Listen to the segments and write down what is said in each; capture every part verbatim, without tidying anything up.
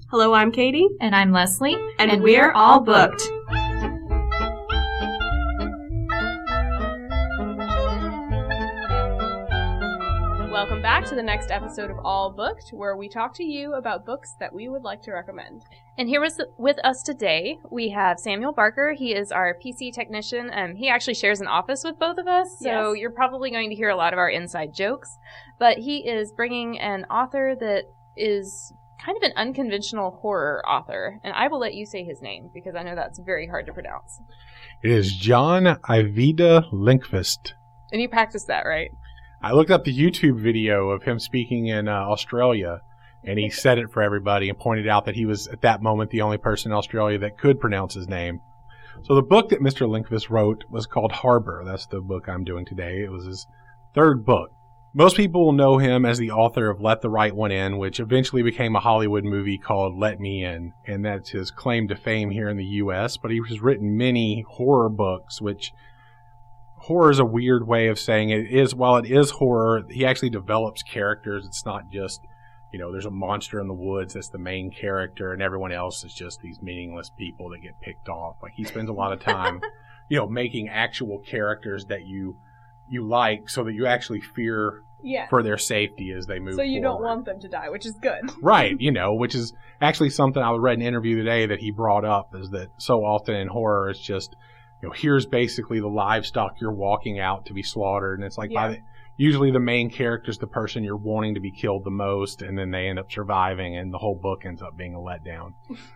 Hello, I'm Katie. And I'm Leslie. And, and we're, we're all booked. Welcome back to the next episode of All Booked, where we talk to you about books that we would like to recommend. And here with, with us today, we have Samuel Barker. He is our P C technician. Um, he actually shares an office with both of us, so yes. You're probably going to hear a lot of our inside jokes. But he is bringing an author that is kind of an unconventional horror author, and I will let you say his name, because I know that's very hard to pronounce. It is Jon Ajvide Lindqvist. And you practiced that, right? I looked up the YouTube video of him speaking in uh, Australia, and he said it for everybody and pointed out that he was, at that moment, the only person in Australia that could pronounce his name. So the book that Mister Lindqvist wrote was called Harbor. That's the book I'm doing today. It was his third book. Most people will know him as the author of Let the Right One In, which eventually became a Hollywood movie called Let Me In, and that's his claim to fame here in the U S, but he has written many horror books, which... Horror is a weird way of saying it. It is, while it is horror, he actually develops characters. It's not just, you know, there's a monster in the woods that's the main character and everyone else is just these meaningless people that get picked off. Like, he spends a lot of time, you know, making actual characters that you you like so that you actually fear yeah. for their safety as they move So you forward. Don't want them to die, which is good. Right, you know, which is actually something I read in an interview today that he brought up, is that so often in horror it's just, you know, here's basically the livestock you're walking out to be slaughtered, and it's like yeah. by the, usually the main character's the person you're wanting to be killed the most, and then they end up surviving, and the whole book ends up being a letdown.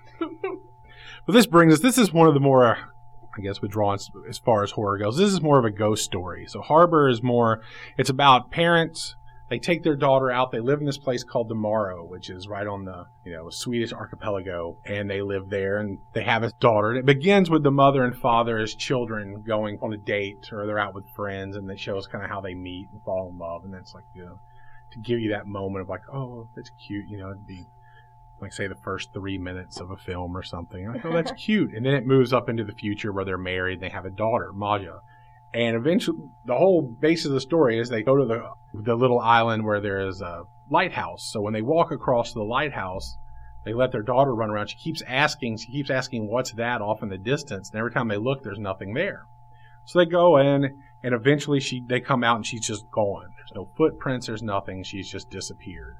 But this brings us, this is one of the more, I guess, withdrawn as far as horror goes. This is more of a ghost story. So Harbor is more, it's about parents. They take their daughter out. They live in this place called the Morrow, which is right on the, you know, Swedish archipelago. And they live there, and they have a daughter. And it begins with the mother and father as children going on a date, or they're out with friends, and it shows kind of how they meet and fall in love. And that's like, you know, to give you that moment of like, oh, that's cute. You know, it'd be like, say, the first three minutes of a film or something. Like, oh, that's cute. And then it moves up into the future where they're married and they have a daughter, Maja. And eventually, the whole base of the story is they go to the the little island where there is a lighthouse. So when they walk across the lighthouse, they let their daughter run around. She keeps asking, she keeps asking, what's that off in the distance? And every time they look, there's nothing there. So they go in, and eventually she they come out, and she's just gone. There's no footprints, there's nothing. She's just disappeared.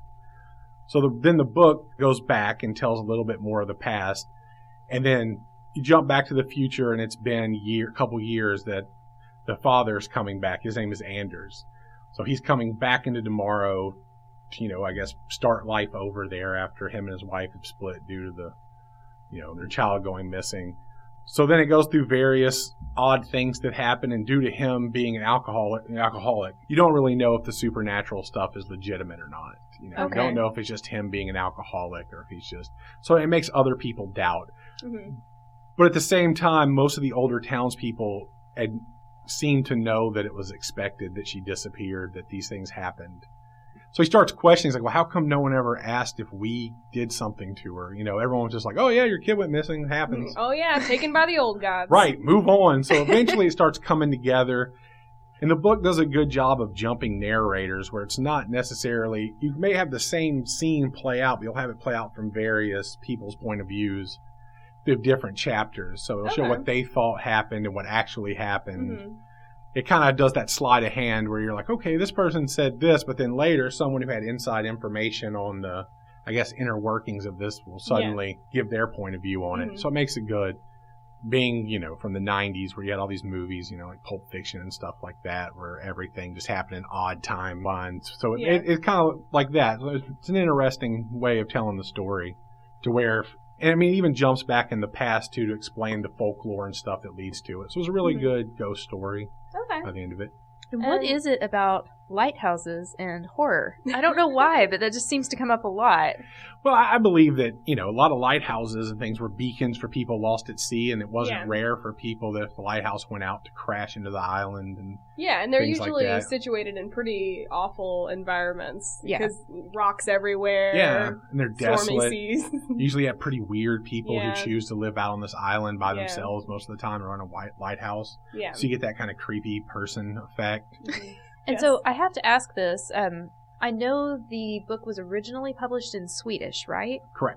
So the, then the book goes back and tells a little bit more of the past. And then you jump back to the future, and it's been year, a couple years that the father's coming back. His name is Anders. So he's coming back into tomorrow to, you know, I guess, start life over there after him and his wife have split due to the, you know, their child going missing. So then it goes through various odd things that happen, and due to him being an alcoholic, an alcoholic, you don't really know if the supernatural stuff is legitimate or not. You know, okay. You don't know if it's just him being an alcoholic or if he's just... So it makes other people doubt. Mm-hmm. But at the same time, most of the older townspeople had seemed to know that it was expected that she disappeared, that these things happened. So he starts questioning. He's like, well, how come no one ever asked if we did something to her? You know, everyone was just like, oh, yeah, your kid went missing. It happens. Oh, yeah, taken by the old gods. Right, move on. So eventually it starts coming together. And the book does a good job of jumping narrators where it's not necessarily, you may have the same scene play out, but you'll have it play out from various people's point of views through different chapters. So it'll okay. show what they thought happened and what actually happened. Mm-hmm. It kind of does that sleight of hand where you're like, okay, this person said this, but then later someone who had inside information on the, I guess, inner workings of this will suddenly yeah. give their point of view on mm-hmm. it. So it makes it good. Being, you know, from the nineties where you had all these movies, you know, like Pulp Fiction and stuff like that, where everything just happened in odd timelines. So it, yeah. it, it's kind of like that. It's an interesting way of telling the story to where, and I mean, it even jumps back in the past, too, to explain the folklore and stuff that leads to it. So it was a really mm-hmm. good ghost story okay. by the end of it. And what um, is it about lighthouses and horror? I don't know why, but that just seems to come up a lot. Well, I believe that, you know, a lot of lighthouses and things were beacons for people lost at sea, and it wasn't yeah. rare for people that if the lighthouse went out to crash into the island. And yeah, and they're things usually like that. situated in pretty awful environments. Yeah. Because rocks everywhere. Yeah, and they're desolate. Seas. Usually have pretty weird people yeah. who choose to live out on this island by yeah. themselves most of the time or on a white lighthouse. Yeah. So you get that kind of creepy person effect. Mm-hmm. And yes. so I have to ask this. Um, I know the book was originally published in Swedish, right? Correct.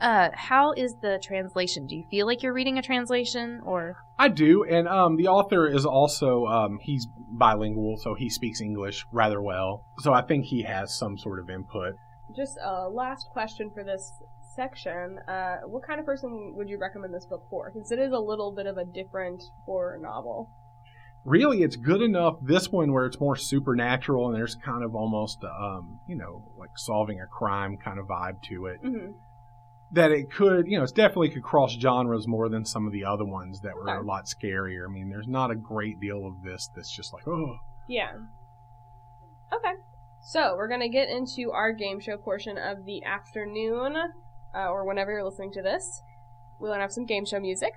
Uh, how is the translation? Do you feel like you're reading a translation, or? I do, and um, the author is also, um, he's bilingual, so he speaks English rather well. So I think he has some sort of input. Just a last question for this section. Uh, what kind of person would you recommend this book for? Because it is a little bit of a different horror novel. Really, it's good enough, this one, where it's more supernatural and there's kind of almost, um, you know, like solving a crime kind of vibe to it. Mm-hmm. That it could, you know, it's definitely could cross genres more than some of the other ones that were Okay. a lot scarier. I mean, there's not a great deal of this that's just like, oh. Yeah. Okay. So, we're going to get into our game show portion of the afternoon, uh, or whenever you're listening to this. We're going to have some game show music.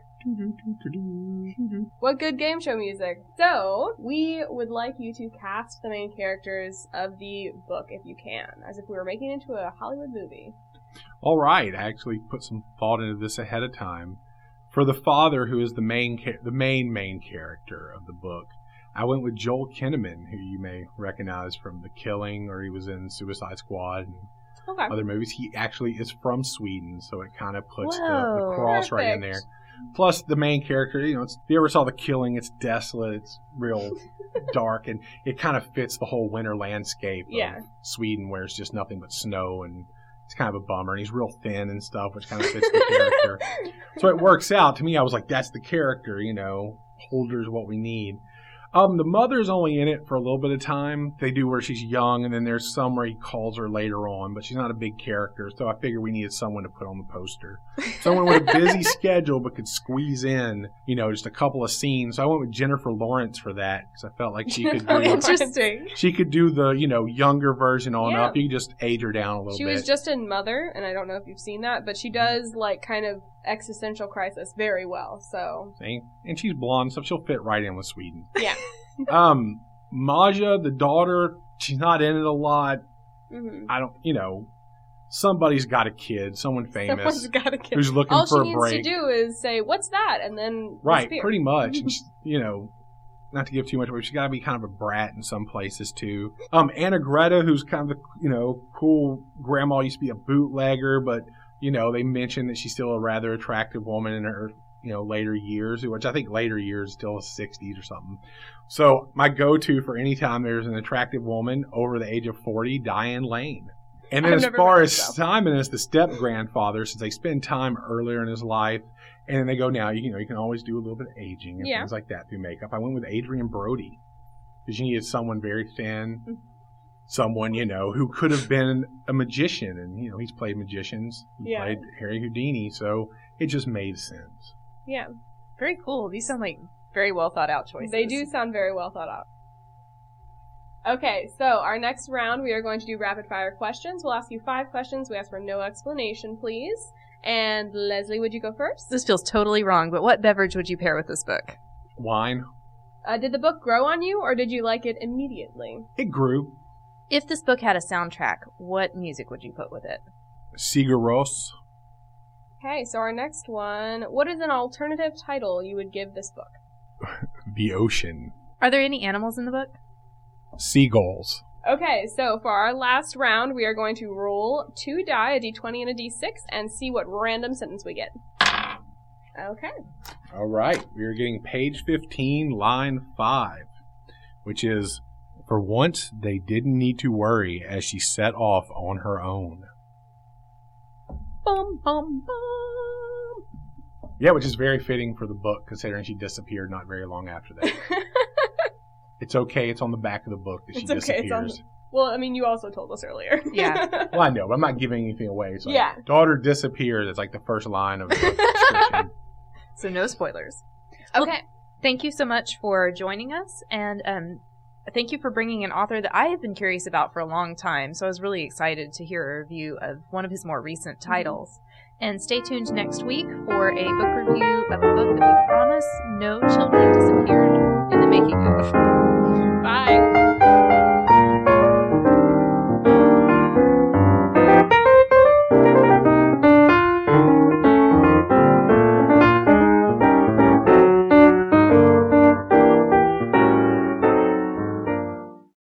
What good game show music? So, we would like you to cast the main characters of the book if you can, as if we were making it into a Hollywood movie. All right, I actually put some thought into this ahead of time. For the father, who is the main cha- the main main character of the book, I went with Joel Kinnaman, who you may recognize from The Killing, or he was in Suicide Squad and Okay. other movies. He actually is from Sweden, so it kind of puts the, Whoa. the cross right in Perfect. there. Plus, the main character, you know, it's, if you ever saw The Killing, it's desolate, it's real dark, and it kind of fits the whole winter landscape Yeah. of Sweden, where it's just nothing but snow, and it's kind of a bummer, and he's real thin and stuff, which kind of fits the character. So it works out. To me, I was like, that's the character, you know, Holder's what we need. Um, the mother's only in it for a little bit of time. They do where she's young, and then there's some where he calls her later on, but she's not a big character, so I figured we needed someone to put on the poster. Someone with a busy schedule but could squeeze in, you know, just a couple of scenes. So I went with Jennifer Lawrence for that, because I felt like she could do Interesting. she could do the, you know, younger version on Yeah. up. You could just age her down a little She bit. was just in Mother, and I don't know if you've seen that, but she does, like, kind of existential crisis very well, so. See? And she's blonde, so she'll fit right in with Sweden. Yeah. um, Maja, the daughter, she's not in it a lot. Mm-hmm. I don't, you know, somebody's got a kid, someone famous, Someone's got a kid. who's looking All for she a needs break. to do is say, "What's that?" and then right, disappear. pretty much. And she- you know, not to give too much away, she's got to be kind of a brat in some places too. Um, Anna Greta, who's kind of the, you know, cool grandma, used to be a bootlegger, but you know, they mentioned that she's still a rather attractive woman in her, you know, later years, which I think later years still is sixties or something. So my go-to for any time there's an attractive woman over the age of forty, Diane Lane. And then I've as never far met as her, so. Simon as the step-grandfather, since they spend time earlier in his life, and then they go, now, you know, you can always do a little bit of aging and Yeah. things like that through makeup. I went with Adrian Brody, because you needed someone very thin, Mm. someone, you know, who could have been a magician, and, you know, he's played magicians. He Yeah. played Harry Houdini, so it just made sense. Yeah. Very cool. These sound like very well thought out choices. They do sound very well thought out. Okay, so our next round, we are going to do rapid fire questions. We'll ask you five questions. We ask for no explanation, please. And Leslie, would you go first? This feels totally wrong, but what beverage would you pair with this book? Wine, Uh, did the book grow on you, or did you like it immediately? it grew. If this book had a soundtrack, what music would you put with it? Sigur Rós. Okay, so our next one, what is an alternative title you would give this book? The Ocean. Are there any animals in the book? Seagulls. Okay, so for our last round, we are going to roll two die, a d twenty and a d six, and see what random sentence we get. Okay. All right, we are getting page fifteen, line five, which is, for once they didn't need to worry as she set off on her own. Bum, bum, bum. Yeah, which is very fitting for the book, considering she disappeared not very long after that. It's okay, it's on the back of the book that she It's okay, disappears. it's on the- Well, I mean, you also told us earlier. Yeah. Well, I know, but I'm not giving anything away. It's like, Yeah. daughter disappears. It's like the first line of the description. So no spoilers. Okay. Thank you so much for joining us, and um, thank you for bringing an author that I have been curious about for a long time, so I was really excited to hear a review of one of his more recent titles. And stay tuned next week for a book review of a book that we promise no children disappeared in the making of. Bye.